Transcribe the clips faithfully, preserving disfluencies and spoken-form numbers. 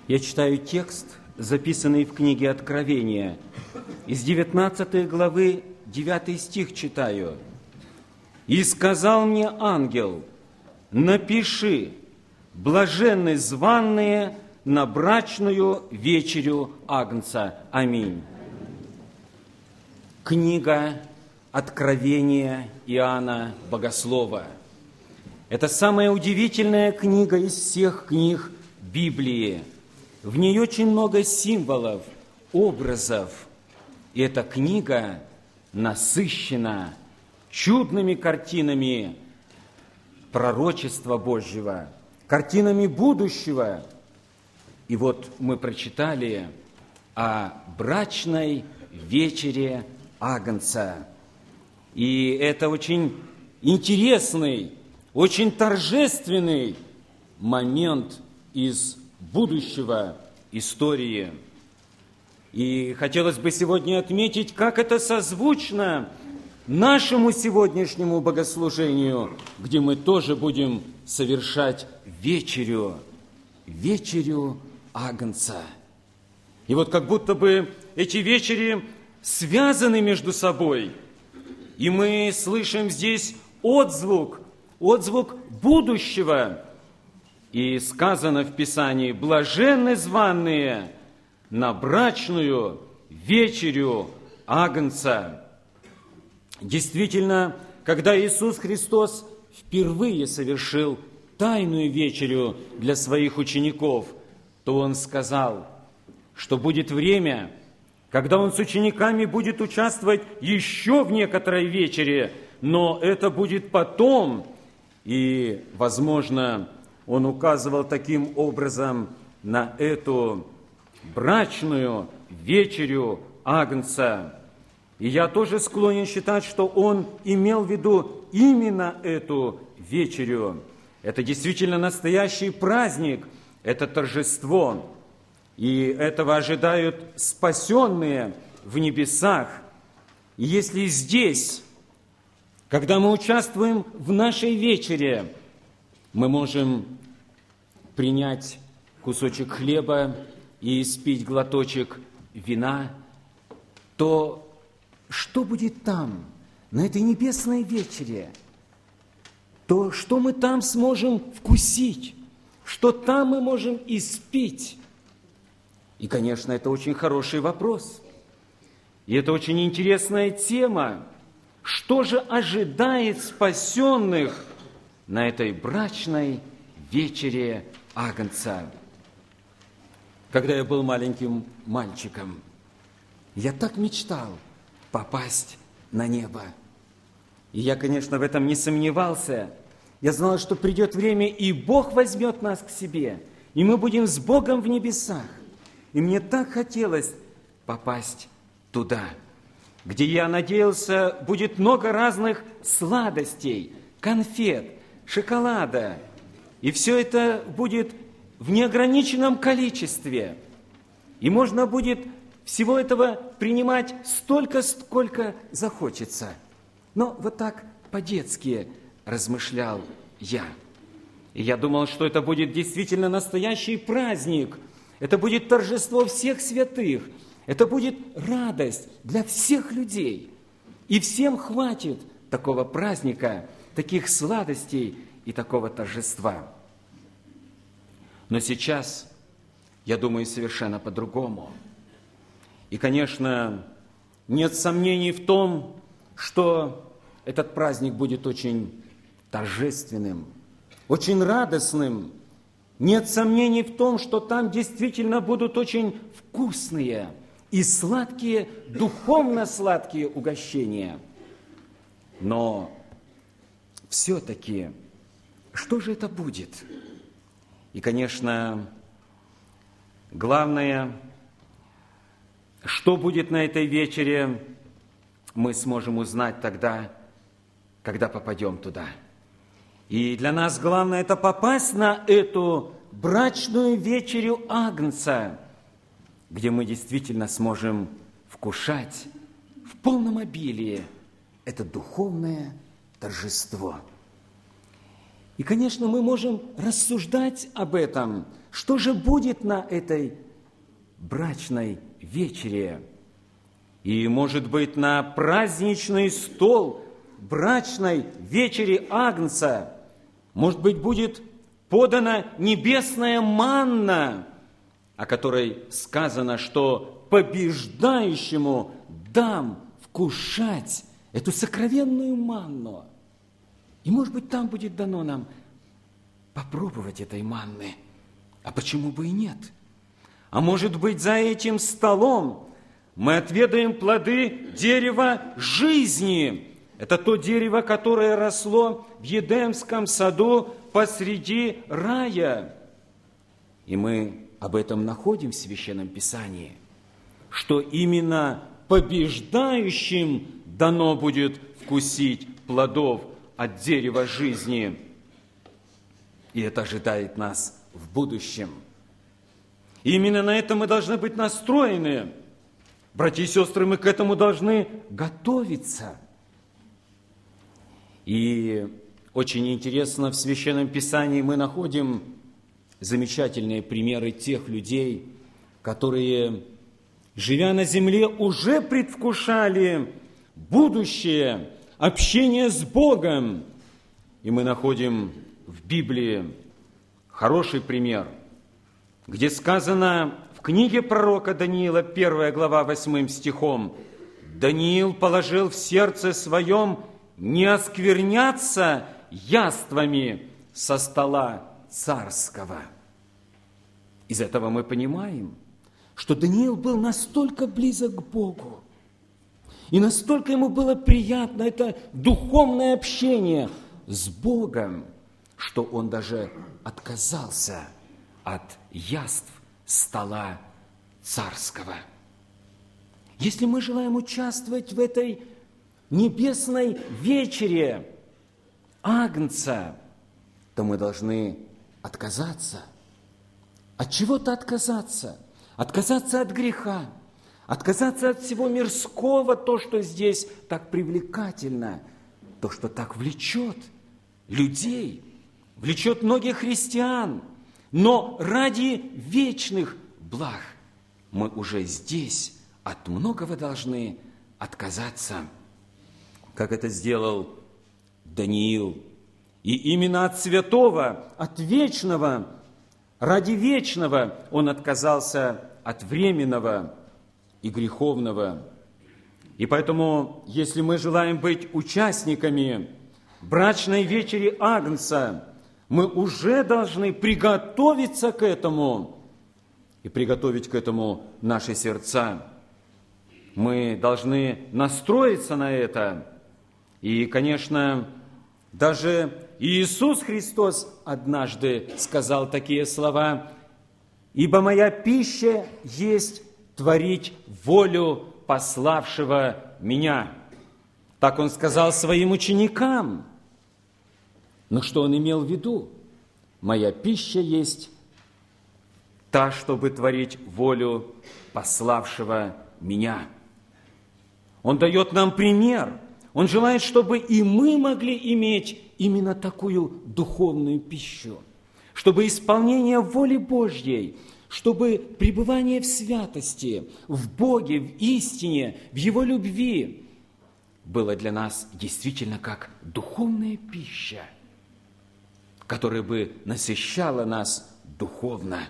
Я читаю текст, записанный в книге Откровения. Из девятнадцатой главы, девятый стих читаю. «И сказал мне ангел, напиши, блаженны званные на брачную вечерю Агнца». Аминь. Книга Откровения Иоанна Богослова. Это самая удивительная книга из всех книг Библии. В ней очень много символов, образов. И эта книга насыщена чудными картинами пророчества Божьего, картинами будущего. И вот мы прочитали о брачной вечере Агнца. И это очень интересный, очень торжественный момент из будущего истории. И хотелось бы сегодня отметить, как это созвучно нашему сегодняшнему богослужению, где мы тоже будем совершать вечерю, вечерю Агнца. И вот как будто бы эти вечери связаны между собой, и мы слышим здесь отзвук, отзвук будущего. И сказано в Писании: «Блаженны званые на брачную вечерю Агнца». Действительно, когда Иисус Христос впервые совершил тайную вечерю для своих учеников, то Он сказал, что будет время, когда Он с учениками будет участвовать еще в некоторой вечере, но это будет потом. И, возможно, Он указывал таким образом на эту брачную вечерю Агнца. И я тоже склонен считать, что Он имел в виду именно эту вечерю. Это действительно настоящий праздник, это торжество. И этого ожидают спасенные в небесах. И если здесь, когда мы участвуем в нашей вечере, мы можем принять кусочек хлеба и испить глоточек вина, то что будет там, на этой небесной вечере? То что мы там сможем вкусить? Что там мы можем испить? И, конечно, это очень хороший вопрос. И это очень интересная тема. Что же ожидает спасенных на этой брачной вечере Агнца? Когда я был маленьким мальчиком, я так мечтал попасть на небо. И я, конечно, в этом не сомневался. Я знал, что придет время, и Бог возьмет нас к себе, и мы будем с Богом в небесах. И мне так хотелось попасть туда, где, я надеялся, будет много разных сладостей, конфет, шоколада. И все это будет в неограниченном количестве. И можно будет всего этого принимать столько, сколько захочется. Но вот так по-детски размышлял я. И я думал, что это будет действительно настоящий праздник. Это будет торжество всех святых. Это будет радость для всех людей. И всем хватит такого праздника, таких сладостей и такого торжества. Но сейчас, я думаю, совершенно по-другому. И, конечно, нет сомнений в том, что этот праздник будет очень торжественным, очень радостным. Нет сомнений в том, что там действительно будут очень вкусные и сладкие, духовно сладкие угощения. Но все-таки, что же это будет? И, конечно, главное, что будет на этой вечере, мы сможем узнать тогда, когда попадем туда. И для нас главное – это попасть на эту брачную вечерю Агнца, где мы действительно сможем вкушать в полном обилии это духовное торжество. И, конечно, мы можем рассуждать об этом. Что же будет на этой брачной вечере? И, может быть, на праздничный стол брачной вечери Агнца, может быть, будет подана небесная манна, о которой сказано, что побеждающему дам вкушать эту сокровенную манну. И, может быть, там будет дано нам попробовать этой манны. А почему бы и нет? А может быть, за этим столом мы отведаем плоды дерева жизни. Это то дерево, которое росло в Едемском саду посреди рая. И мы об этом находим в Священном Писании, что именно побеждающим дано будет вкусить плодов от дерева жизни. И это ожидает нас в будущем. И именно на это мы должны быть настроены. Братья и сестры, мы к этому должны готовиться. И очень интересно, в Священном Писании мы находим замечательные примеры тех людей, которые, живя на земле, уже предвкушали будущее, общение с Богом. И мы находим в Библии хороший пример, где сказано в книге пророка Даниила, первая глава, восьмым стихом: «Даниил положил в сердце своем не оскверняться яствами со стола царского». Из этого мы понимаем, что Даниил был настолько близок к Богу, и настолько ему было приятно это духовное общение с Богом, что он даже отказался от яств стола царского. Если мы желаем участвовать в этой небесной вечере Агнца, то мы должны отказаться. От чего-то отказаться. Отказаться от греха. Отказаться от всего мирского, то, что здесь так привлекательно, то, что так влечет людей, влечет многих христиан. Но ради вечных благ мы уже здесь от многого должны отказаться, как это сделал Даниил. И именно от святого, от вечного, ради вечного он отказался от временного и греховного. И поэтому, если мы желаем быть участниками брачной вечери Агнца, мы уже должны приготовиться к этому и приготовить к этому наши сердца. Мы должны настроиться на это. И, конечно, даже Иисус Христос однажды сказал такие слова: «Ибо моя пища есть творить волю пославшего меня». Так Он сказал своим ученикам. Но что Он имел в виду? «Моя пища есть та, чтобы творить волю пославшего меня». Он дает нам пример. Он желает, чтобы и мы могли иметь именно такую духовную пищу, чтобы исполнение воли Божьей, чтобы пребывание в святости, в Боге, в истине, в Его любви было для нас действительно как духовная пища, которая бы насыщала нас духовно.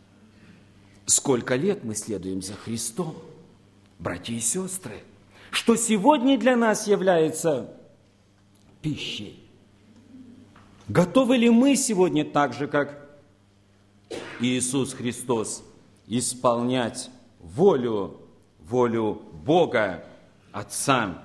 Сколько лет мы следуем за Христом, братья и сестры, что сегодня для нас является пищей. Готовы ли мы сегодня так же, как Иисус Христос, исполнять волю, волю Бога, Отца?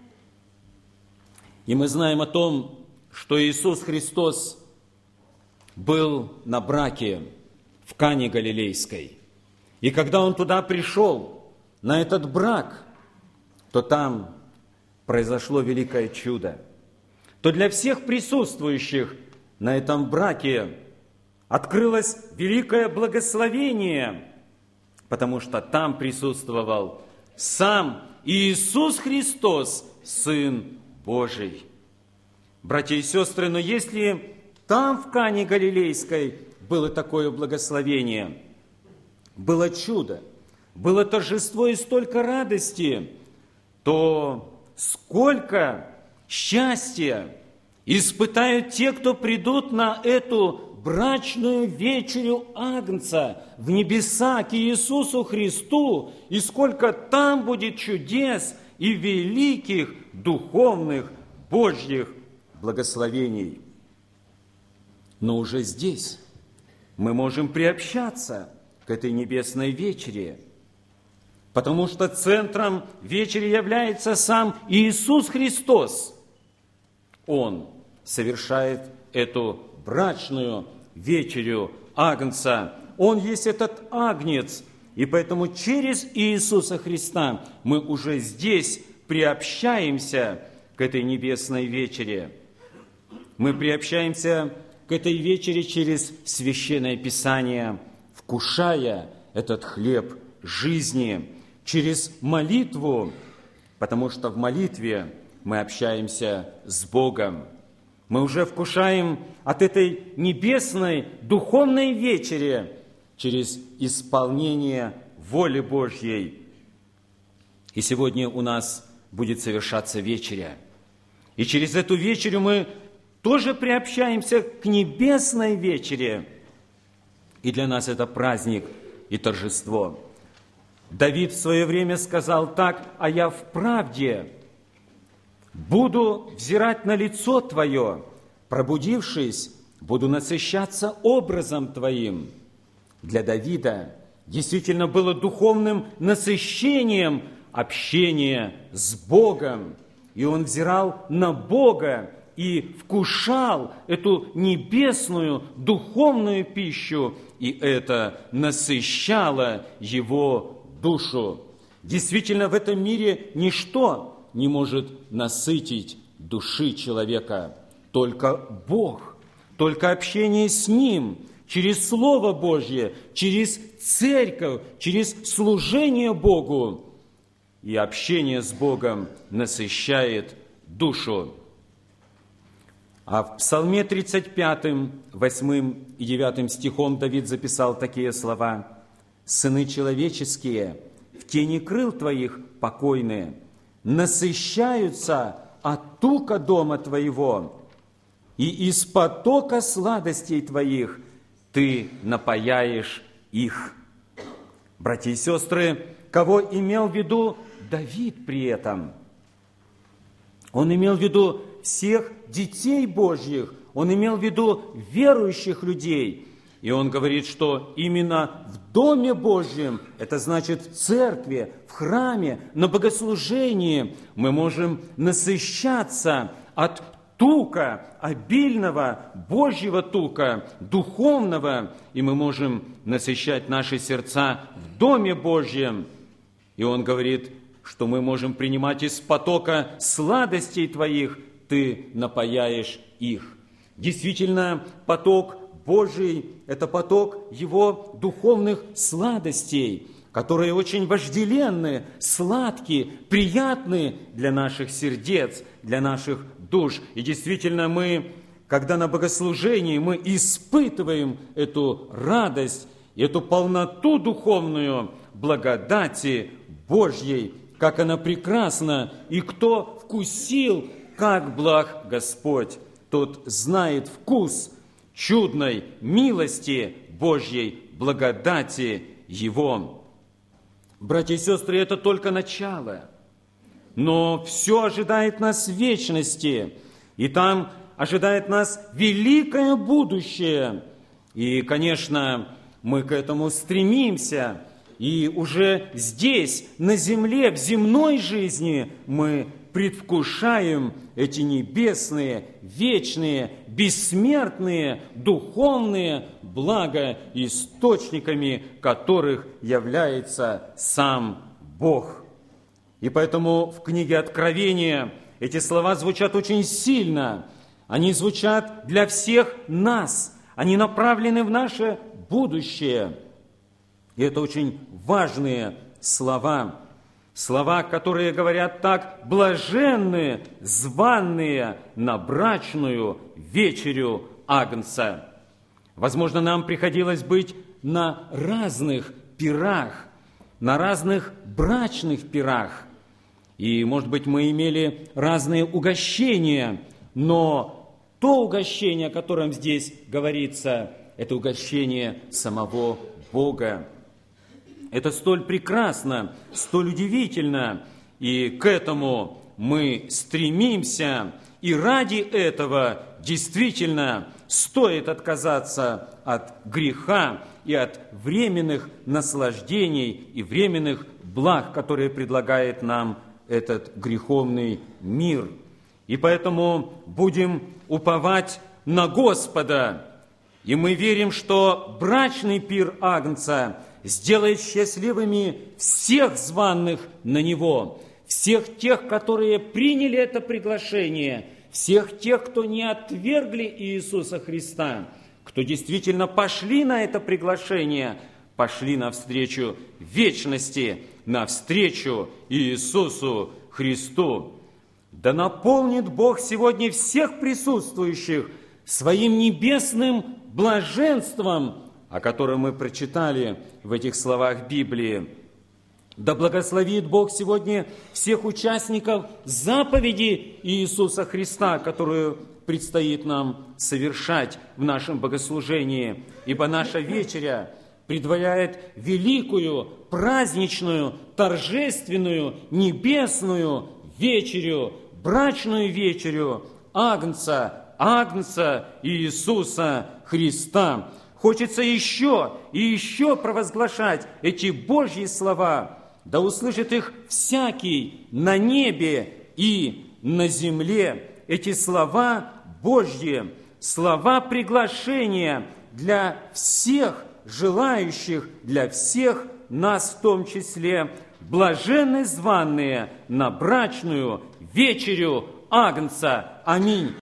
И мы знаем о том, что Иисус Христос был на браке в Кане Галилейской. И когда Он туда пришел, на этот брак, то там произошло великое чудо. То для всех присутствующих на этом браке открылось великое благословение, потому что там присутствовал сам Иисус Христос, Сын Божий. Братья и сестры, но если там, в Кане Галилейской, было такое благословение, было чудо, было торжество и столько радости, то сколько счастья испытают те, кто придут на эту брачную вечерю Агнца в небеса к Иисусу Христу, и сколько там будет чудес и великих духовных Божьих благословений. Но уже здесь мы можем приобщаться к этой небесной вечере, потому что центром вечери является сам Иисус Христос. Он совершает эту брачную вечерю Агнца. Он есть этот Агнец, и поэтому через Иисуса Христа мы уже здесь приобщаемся к этой небесной вечере. Мы приобщаемся к этой вечере через Священное Писание, вкушая этот хлеб жизни, через молитву, потому что в молитве мы общаемся с Богом. Мы уже вкушаем от этой небесной духовной вечери через исполнение воли Божьей. И сегодня у нас будет совершаться вечеря. И через эту вечерю мы тоже приобщаемся к небесной вечере. И для нас это праздник и торжество. Давид в свое время сказал так: «А я вправде буду взирать на лицо Твое, пробудившись, буду насыщаться образом Твоим». Для Давида действительно было духовным насыщением общение с Богом, и он взирал на Бога и вкушал эту небесную духовную пищу, и это насыщало его душу. Действительно, в этом мире ничто не может насытить души человека, только Бог, только общение с Ним, через Слово Божье, через церковь, через служение Богу. И общение с Богом насыщает душу. А в Псалме тридцать пятом, восьмым и девятым стихом Давид записал такие слова: «Сыны человеческие в тени крыл Твоих покойные насыщаются от тука дома Твоего, и из потока сладостей Твоих Ты напояешь их». Братья и сестры, кого имел в виду Давид при этом? Он имел в виду всех детей Божьих, он имел в виду верующих людей. И он говорит, что именно в Доме Божьем, это значит в церкви, в храме, на богослужении, мы можем насыщаться от тука, обильного Божьего тука, духовного, и мы можем насыщать наши сердца в Доме Божьем. И он говорит, что мы можем принимать из потока сладостей Твоих, Ты напояешь их. Действительно, поток Божий – это поток Его духовных сладостей, которые очень вожделенны, сладкие, приятны для наших сердец, для наших душ. И действительно, мы, когда на богослужении, мы испытываем эту радость, эту полноту духовную благодати Божьей, как она прекрасна, и кто вкусил, как благ Господь, тот знает вкус чудной милости Божьей, благодати Его. Братья и сестры, это только начало, но все ожидает нас в вечности, и там ожидает нас великое будущее. И, конечно, мы к этому стремимся, и уже здесь, на земле, в земной жизни мы предвкушаем эти небесные, вечные, бессмертные, духовные блага, источниками которых является сам Бог. И поэтому в книге Откровения эти слова звучат очень сильно. Они звучат для всех нас. Они направлены в наше будущее. И это очень важные слова. Слова, которые говорят так: блаженные, званные на брачную вечерю Агнца. Возможно, нам приходилось быть на разных пирах, на разных брачных пирах. И, может быть, мы имели разные угощения, но то угощение, о котором здесь говорится, это угощение самого Бога. Это столь прекрасно, столь удивительно, и к этому мы стремимся, и ради этого действительно стоит отказаться от греха и от временных наслаждений и временных благ, которые предлагает нам этот греховный мир. И поэтому будем уповать на Господа, и мы верим, что брачный пир Агнца сделает счастливыми всех званых на Него, всех тех, которые приняли это приглашение, всех тех, кто не отвергли Иисуса Христа, кто действительно пошли на это приглашение, пошли навстречу вечности, навстречу Иисусу Христу. Да наполнит Бог сегодня всех присутствующих своим небесным блаженством, о котором мы прочитали в этих словах Библии. Да благословит Бог сегодня всех участников заповеди Иисуса Христа, которую предстоит нам совершать в нашем богослужении, ибо наша вечеря предваряет великую, праздничную, торжественную, небесную вечерю, брачную вечерю Агнца, Агнца Иисуса Христа. Хочется еще и еще провозглашать эти Божьи слова, да услышит их всякий на небе и на земле. Эти слова Божьи, слова приглашения для всех желающих, для всех нас в том числе, блаженны званые на брачную вечерю Агнца. Аминь.